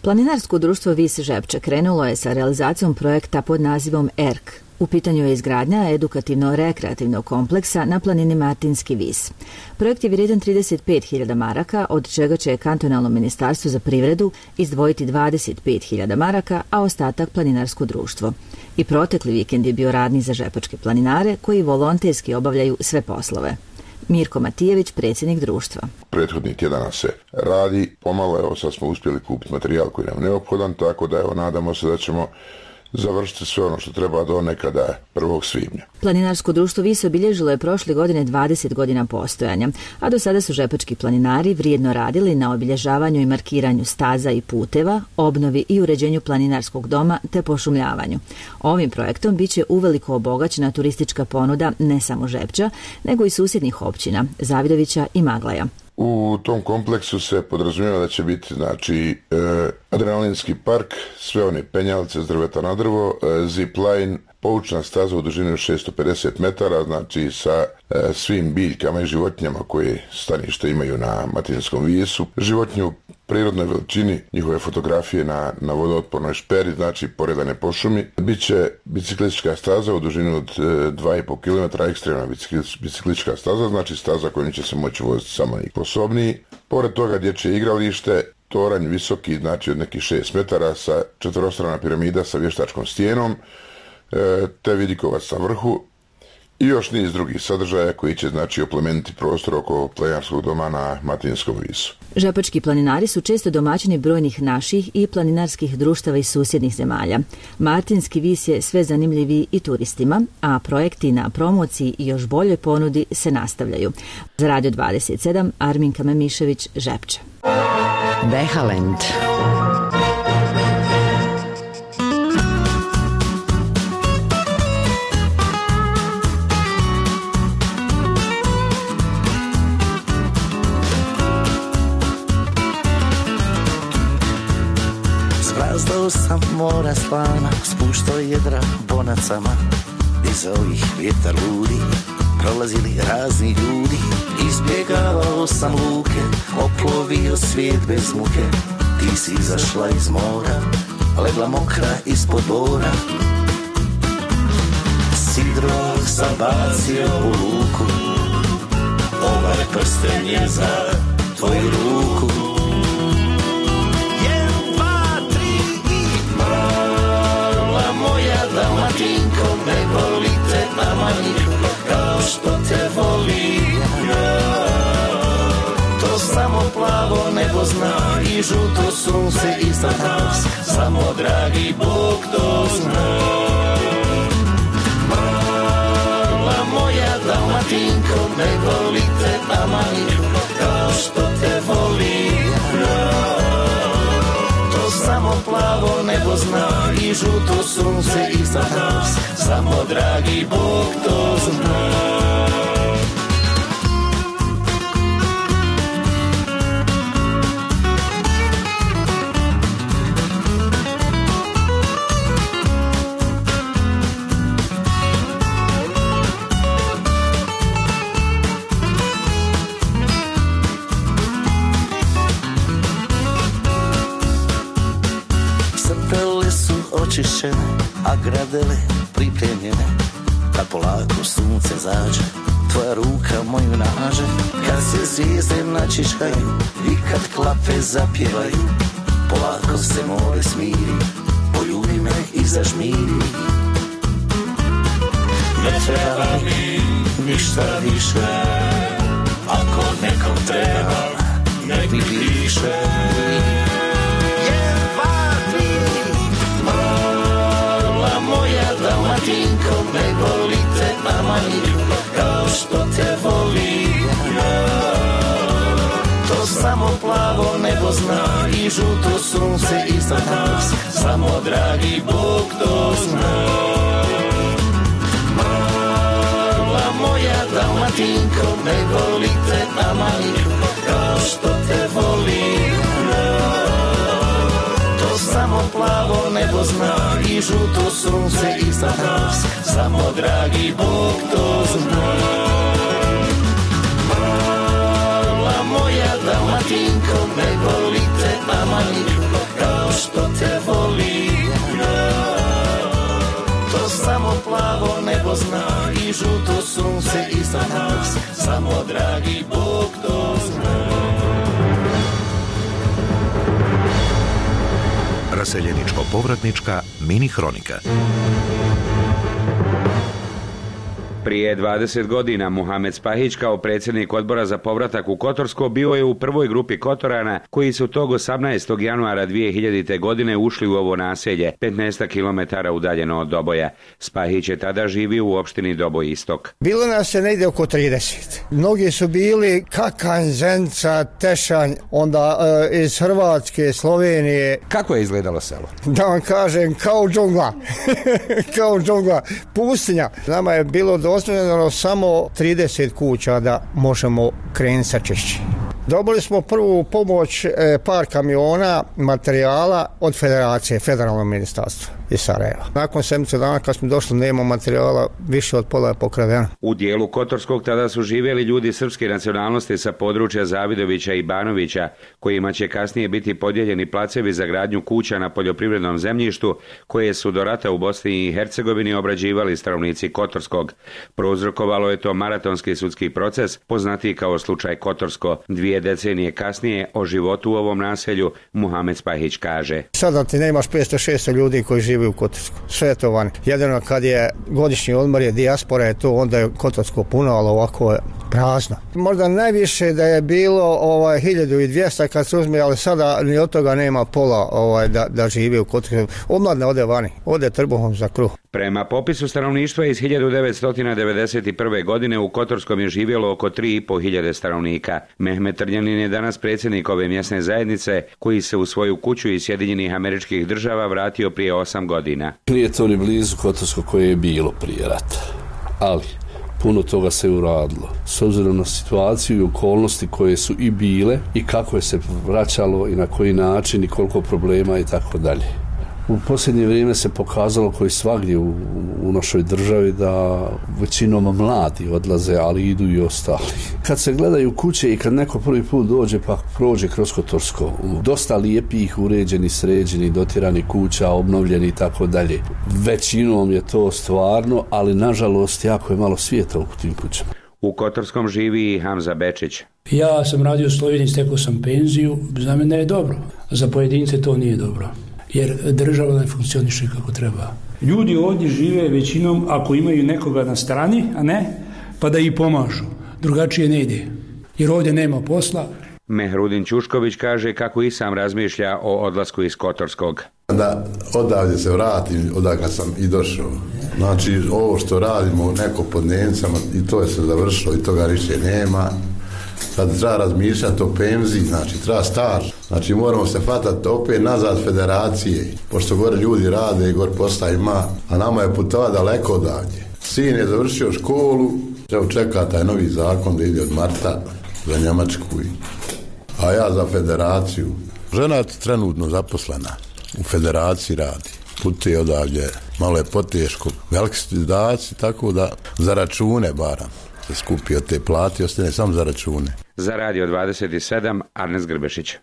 Planinarsko društvo Vis Žepče krenulo je sa realizacijom projekta pod nazivom E R K. U pitanju je izgradnja edukativno-rekreativnog kompleksa na planini Martinski vis. Projekt je vrijedan trideset pet hiljada maraka, od čega će kantonalno ministarstvo za privredu izdvojiti dvadeset pet hiljada maraka, a ostatak planinarsko društvo. I protekli vikend je bio radni za žepačke planinare koji volonterski obavljaju sve poslove. Mirko Matijević, predsjednik društva. Prethodnih tjedana se radi, pomalo, evo sad smo uspjeli kupiti materijal koji nam je neophodan, tako da evo nadamo se da ćemo završiti sve ono što treba do nekada prvog svibnja. Planinarsko društvo Vis obilježilo je prošle godine dvadeset godina postojanja, a do sada su žepački planinari vrijedno radili na obilježavanju i markiranju staza i puteva, obnovi i uređenju planinarskog doma te pošumljavanju. Ovim projektom bit će uveliko obogaćena turistička ponuda ne samo Žepča, nego i susjednih općina, Zavidovića i Maglaja. U tom kompleksu se podrazumijeva da će biti znači e, adrenalinski park, sve one penjalce s drveta na drvo, e, zip line, poučna staza u dužini od šesto pedeset metara, znači sa e, svim biljkama i životinjama koje stanište imaju na Martinskom visu. Životinje u prirodnoj veličini, njihove fotografije na, na vodootpornoj šperi, znači poredane po šumi. Biće biciklistička staza u dužini od e, dva i pol kilometra, ekstremna biciklistička staza, znači staza kojom će se moći voziti samo i sposobniji. Pored toga dječje igralište, toranj visoki, znači od nekih šest metara, sa četvorostrana piramida sa vještačkom stijenom, te vidikovac na vrhu i još niz drugih sadržaja koji će znači oplemeniti prostor oko planinarskog doma na Martinskom visu. Žepački planinari su često domaćini brojnih naših i planinarskih društava iz susjednih zemalja. Martinski vis je sve zanimljiviji i turistima, a projekti na promociji i još boljoj ponudi se nastavljaju. Za Radio dvadeset sedam, Arminka Memišević, Žepče. Behalend. Sprazdao sam mora slana, spuštao jedra bonacama, iza ovih vjetar ludi, prolazili razni ljudi. Izbjegavao sam luke, oplovio svijet bez muke. Ti si izašla iz mora, legla mokra ispod bora. Sidro sam bacio u luku, ovaj prsten je za tvoju ruku. Dalmatinko, ne volite mama niko kao što te volim ja. To samo plavo nebo zna i žuto sunce iznad nas, samo dragi Bog to zna. Mala moja Dalmatinko, ne volite mama niko kao što te volim ja. Samo plavo nebo zna i žuto sunce iznad nas, samo dragi Bog to zna. Očišćene, a gradele pripremljene, kad polako sunce zađe, tvoja ruka moju naže. Kad se zvijezde načiškaju i kad klape zapjevaju, polako se more smiri, poljubi me i zažmiri. Ne treba mi ništa više, ako nekom treba, nek mi piše. Dalmatinko, ne volite mama niko kao što te volim ja. To samo plavo nebo zna i žuto sunce iznad nas, samo dragi Bog to zna. Mala moja Dalmatinko, ne volite mama niko kao što te volim ja. Samo plavo nebo zna i žuto sunce iznad nas, samo dragi Bog to zna. Mala moja Dalmatinko, ne volite mama niko kao što te volim. To samo plavo nebo zna i žuto sunce iza nas, samo dragi Bog to zna. Raseljeničko-povratnička mini hronika. Prije dvadeset godina Muhamed Spahić kao predsjednik odbora za povratak u Kotorsko bio je u prvoj grupi Kotorana koji su tog osamnaestog januara dvije hiljadite. godine ušli u ovo naselje, petnaest kilometara udaljeno od Doboja. Spahić je tada živio u opštini Doboj Istok. Bilo nas je negdje oko trideset. Mnogi su bili Kakanj, Zenica, Tešanj, onda e, iz Hrvatske, Slovenije. Kako je izgledalo selo? Da vam kažem, kao džungla. kao džungla. Pustinja. Nama je bilo dozvoljeno samo trideset kuća da možemo krenuti sa čišćenjem. Dobili smo prvu pomoć, e, par kamiona, materijala od Federacije, Federalnog ministarstva iz Sarajeva. Nakon sedmice dana kad smo došli nema materijala, više od pola je pokradeno. U dijelu Kotorskog tada su živjeli ljudi srpske nacionalnosti sa područja Zavidovića i Banovića, kojima će kasnije biti podijeljeni placevi za gradnju kuća na poljoprivrednom zemljištu, koje su do rata u Bosni i Hercegovini obrađivali stanovnici Kotorskog. Prouzrokovalo je to maratonski sudski proces, poznatiji kao slučaj Kotorsko. Dvije decenije kasnije o životu u ovom naselju Muhamed Spahić kaže: Sada ti nemaš petsto šesto ljudi koji žive u Kotorsku. Sve je to vani. Jedino kad je godišnji odmor, je dijaspora, je to, onda je Kotorsko puno, ali ovako je prazno. Možda najviše da je bilo ovaj, hiljadu dvjesto kad se uzme, ali sada ni od toga nema pola ovaj, da, da živi u Kotorsku. Omladne ode vani, ode trbuhom za kruh. Prema popisu stanovništva iz hiljadu devetsto devedeset prve. godine u Kotorskom je živjelo oko tri i po hiljade stanovnika. Mehmet Trnjanin je danas predsjednik ove mjesne zajednice, koji se u svoju kuću iz Sjedinjenih Američkih Država vratio prije osam godina. Nije to ni blizu Kotorsko koje je bilo prije rata, ali puno toga se uradilo. S obzirom na situaciju i okolnosti koje su i bile i kako je se vraćalo i na koji način i koliko problema i tako dalje. U posljednje vrijeme se pokazalo koji svagdje u, u našoj državi da većinom mladi odlaze, ali idu i ostali. Kad se gledaju kuće i kad neko prvi put dođe pa prođe kroz Kotorsko, dosta lijepih, uređeni, sređeni, dotirani kuća, obnovljeni i tako dalje. Većinom je to stvarno, ali nažalost jako je malo svijeta u tim kućama. U Kotorskom živi i Hamza Bečić. Ja sam radio u Sloveniji, stekao sam penziju, za mene je dobro. Za pojedince to nije dobro, jer država ne funkcioniše kako treba. Ljudi ovdje žive većinom ako imaju nekoga na strani, a ne, pa da ih pomažu. Drugačije ne ide, jer ovdje nema posla. Mehrudin Ćušković kaže kako i sam razmišlja o odlasku iz Kotorskog. Da odavdje se vratim, odakle sam i došao. Znači, ovo što radimo neko pod dnevnicama, i to je se završilo i toga više nema. Sad treba razmišljati o penziji, znači treba staž. Znači moramo se fatati opet nazad federacije, pošto gore ljudi rade i gore posla ima, a nama je putova daleko odavdje. Sin je završio školu, evo čeka taj novi zakon da ide od marta za Njemačku, a ja za federaciju. Žena je trenutno zaposlena, u federaciji radi, putuje odavdje, malo je poteško, veliki su izdaci, tako da za račune baram. Se skupi od te plati, ostane samo za račune. Za Radio dvadeset sedam, Arnes Grbešić.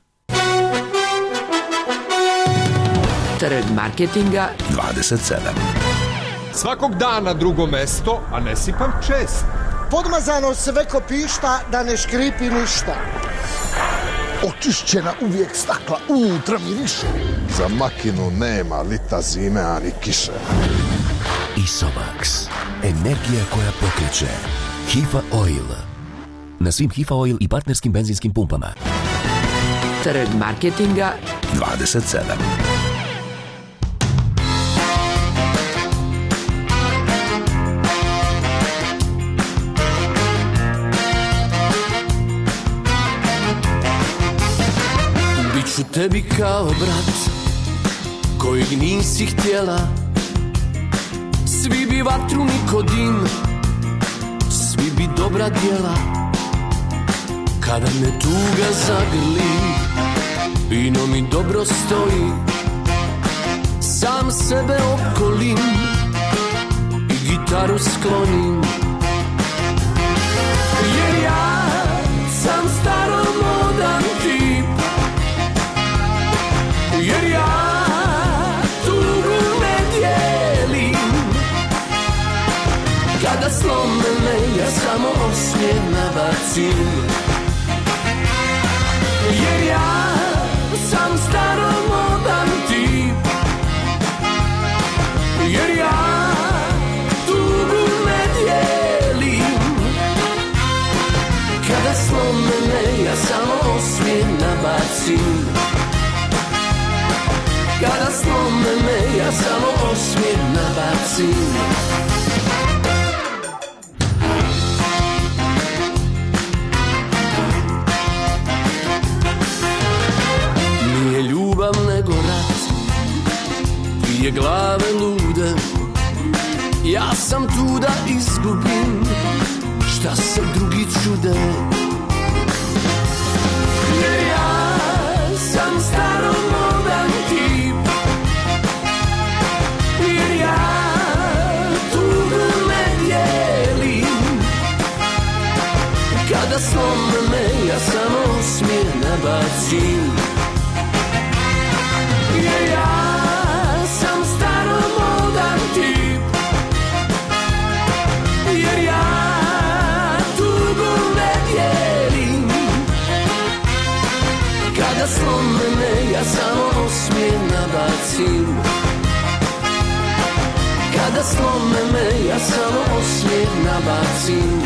Trg marketinga dvadeset sedam. Svakog dana drugo mesto, a ne sipam čest. Podmazano sve ko pišta, da ne škripi ništa. Očišćena uvijek stakla, unutra miriše. Za makinu nema lita zime, ani kiše. Isomax. Energija koja pokreće. Hifa Oil. Na svim Hifa Oil i partnerskim benzinskim pumpama. Trg marketinga dvadeset sedam. Biću tebi kao brat kojeg nisi htjela. Svi bi vatru, niko dim, svi bi dobra djela. Kada me tuga zagrli, vino mi dobro stoji. Sam sebe opkolim i gitaru sklonim. Jer ja sam staromodan tip. Jer ja bacim. Jer ja sam staromodan tip, jer ja tugu ne dijelim. Kada slome me, ja samo osmijeh nabacim. Kada slome me, ja samo osmijeh nabacim. Nije ljubav nego rat, dvije glave lude. Ja sam tu da izgubim, šta se drugi čude. Jer ja sam staromodan tip, jer ja tugu ne dijelim. Kada slome me, ja samo osmijeh nabacim. Jer ja sam staromodan tip, jer ja tugu ne dijelim. Kada slome me, ja samo osmijeh nabacim. Kada slome me, ja samo osmijeh nabacim.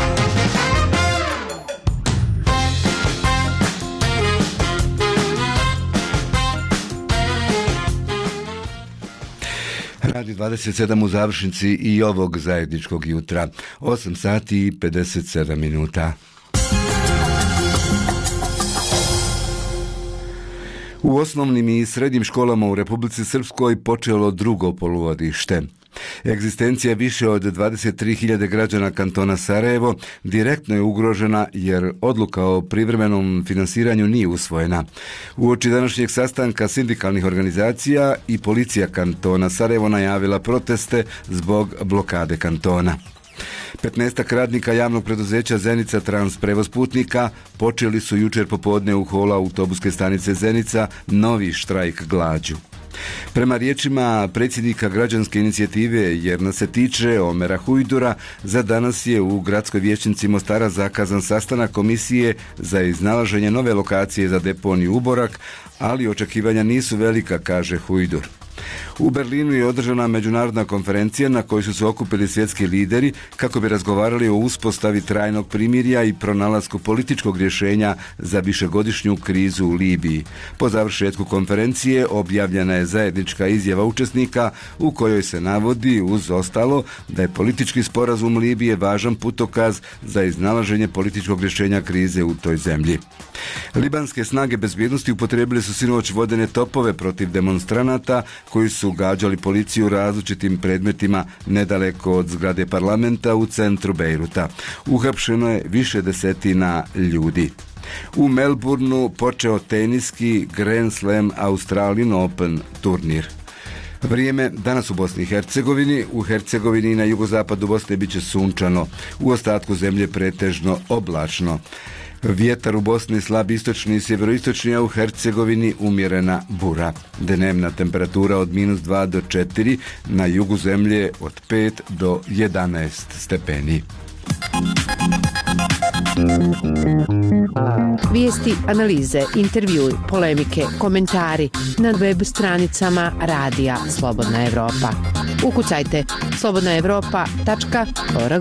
Radio dvadeset sedam u završnici i ovog zajedničkog jutra. osam sati i pedeset sedam minuta. U osnovnim i srednjim školama u Republici Srpskoj počelo drugo polugodište. Egzistencija više od dvadeset tri hiljade građana kantona Sarajevo direktno je ugrožena jer odluka o privremenom finansiranju nije usvojena. Uoči današnjeg sastanka sindikalnih organizacija i policija kantona Sarajevo najavila proteste zbog blokade kantona. petnaestak radnika javnog preduzeća Zenica Trans prevoz putnika počeli su jučer popodne u holu autobuske stanice Zenica novi štrajk glađu. Prema riječima predsjednika građanske inicijative Jer nas se tiče Omera Hujdura, za danas je u gradskoj vijećnici Mostara zakazan sastanak komisije za iznalaženje nove lokacije za deponiju Uborak, ali očekivanja nisu velika, kaže Hujdur. U Berlinu je održana međunarodna konferencija na kojoj su se okupili svjetski lideri kako bi razgovarali o uspostavi trajnog primirja i pronalasku političkog rješenja za višegodišnju krizu u Libiji. Po završetku konferencije objavljena je zajednička izjava učesnika u kojoj se navodi uz ostalo da je politički sporazum Libije važan putokaz za iznalaženje političkog rješenja krize u toj zemlji. Libanske snage bezbjednosti upotrijebili su sinoć vodene topove protiv demonstranata koji su gađali policiju različitim predmetima nedaleko od zgrade parlamenta u centru Bejruta. Uhapšeno je više desetina ljudi. U Melbourneu počeo teniski Grand Slam Australian Open turnir. Vrijeme danas u Bosni i Hercegovini, u Hercegovini i na jugozapadu Bosne bit će sunčano, u ostatku zemlje pretežno oblačno. Vjetar u Bosni slab istočni i sjeveroistočni, a u Hercegovini umjerena bura. Dnevna temperatura od minus dva do četiri, na jugu zemlje od pet do jedanaest stepeni. Vijesti, analize, intervjui, polemike, komentari na web stranicama Radija Slobodna Evropa. Ukucajte slobodna evropa tačka org.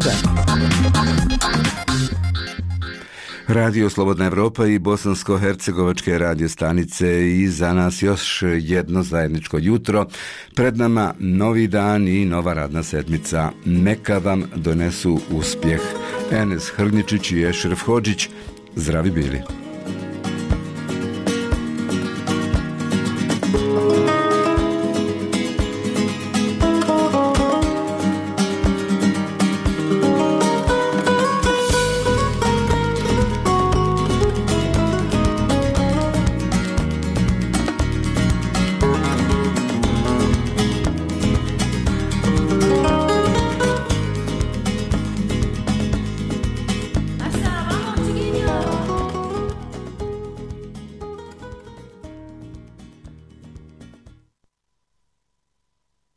Radio Slobodna Evropa i bosansko-hercegovačke radio stanice i za nas još jedno zajedničko jutro. Pred nama novi dan i nova radna sedmica. Neka vam donesu uspjeh. Enes Hrgničić i Ešref Hodžić, zdravi bili.